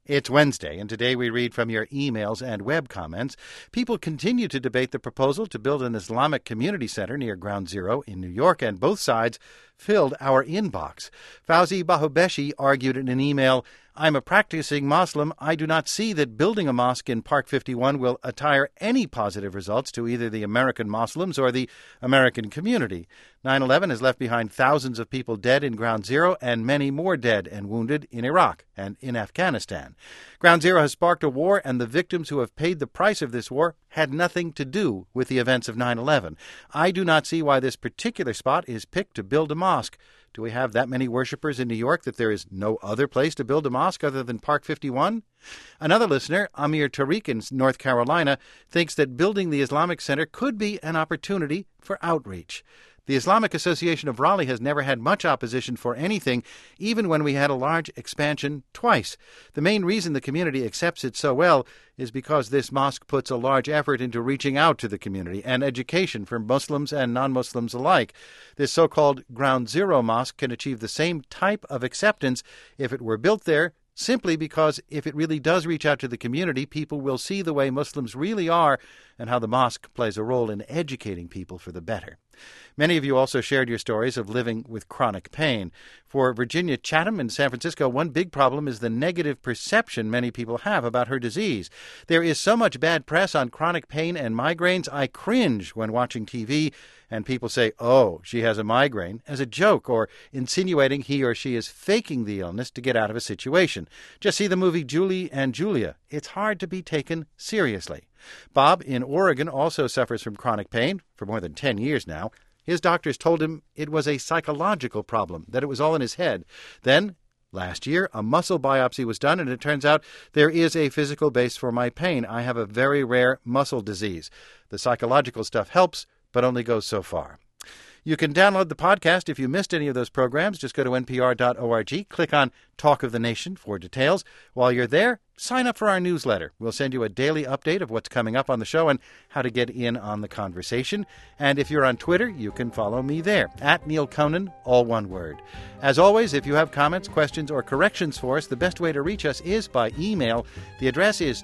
It's Wednesday, and today we read from your emails and web comments. People continue to debate the proposal to build an Islamic community center near Ground Zero in New York, and both sides filled our inbox. Fauzi Bahobeshi argued in an email, "I'm a practicing Muslim. I do not see that building a mosque in Park 51 will attire any positive results to either the American Muslims or the American community. 9/11 has left behind thousands of people dead in Ground Zero and many more dead and wounded in Iraq and in Afghanistan. Ground Zero has sparked a war, and the victims who have paid the price of this war had nothing to do with the events of 9/11. I do not see why this particular spot is picked to build a mosque. Do we have that many worshippers in New York that there is no other place to build a mosque other than Park 51? Another listener, Amir Tariq in North Carolina, thinks that building the Islamic Center could be an opportunity for outreach. The Islamic Association of Raleigh has never had much opposition for anything, even when we had a large expansion twice. The main reason the community accepts it so well is because this mosque puts a large effort into reaching out to the community and education for Muslims and non-Muslims alike. This so-called Ground Zero mosque can achieve the same type of acceptance if it were built there, simply because if it really does reach out to the community, people will see the way Muslims really are and how the mosque plays a role in educating people for the better. Many of you also shared your stories of living with chronic pain. For Virginia Chatham in San Francisco, one big problem is the negative perception many people have about her disease. There is so much bad press on chronic pain and migraines, I cringe when watching TV and people say, "Oh, she has a migraine," as a joke or insinuating he or she is faking the illness to get out of a situation. Just see the movie Julie and Julia. It's hard to be taken seriously. Bob in Oregon also suffers from chronic pain for more than 10 years now. His doctors told him it was a psychological problem, that it was all in his head. Then, last year, a muscle biopsy was done, and it turns out there is a physical base for my pain. I have a very rare muscle disease. The psychological stuff helps, but only goes so far. You can download the podcast if you missed any of those programs. Just go to npr.org, click on Talk of the Nation for details. While you're there, sign up for our newsletter. We'll send you a daily update of what's coming up on the show and how to get in on the conversation. And if you're on Twitter, you can follow me there, @NeilConan, all one word. As always, if you have comments, questions, or corrections for us, the best way to reach us is by email. The address is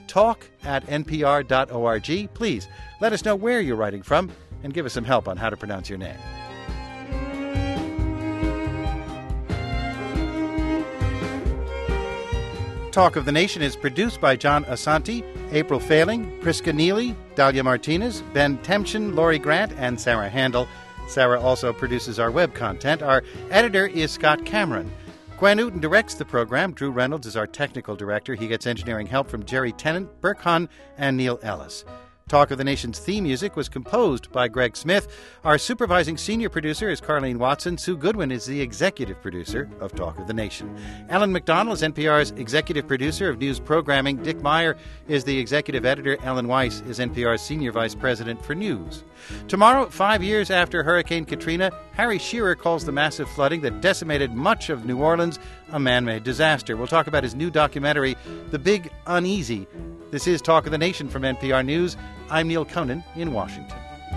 talk@npr.org. Please let us know where you're writing from and give us some help on how to pronounce your name. Talk of the Nation is produced by John Asante, April Failing, Priska Neely, Dahlia Martinez, Ben Temchin, Lori Grant, and Sarah Handel. Sarah also produces our web content. Our editor is Scott Cameron. Gwen Newton directs the program. Drew Reynolds is our technical director. He gets engineering help from Jerry Tennant, Burke Hun, and Neil Ellis. Talk of the Nation's theme music was composed by Greg Smith. Our supervising senior producer is Carleen Watson. Sue Goodwin is the executive producer of Talk of the Nation. Ellen McDonald is NPR's executive producer of news programming. Dick Meyer is the executive editor. Ellen Weiss is NPR's senior vice president for news. Tomorrow, 5 years after Hurricane Katrina, Harry Shearer calls the massive flooding that decimated much of New Orleans a man-made disaster. We'll talk about his new documentary, The Big Uneasy. This is Talk of the Nation from NPR News. I'm Neil Conan in Washington.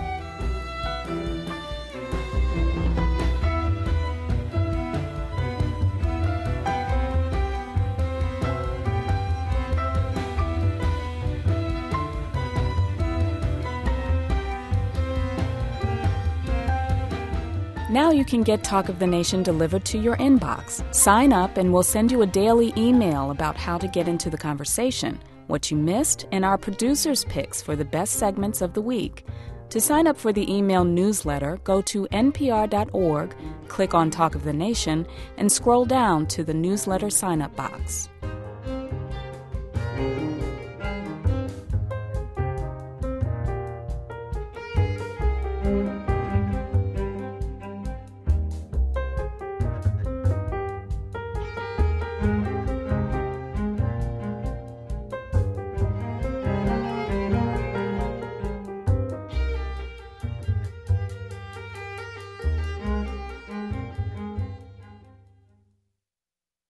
Now you can get Talk of the Nation delivered to your inbox. Sign up and we'll send you a daily email about how to get into the conversation, what you missed, and our producers' picks for the best segments of the week. To sign up for the email newsletter, go to npr.org, click on Talk of the Nation, and scroll down to the newsletter sign-up box.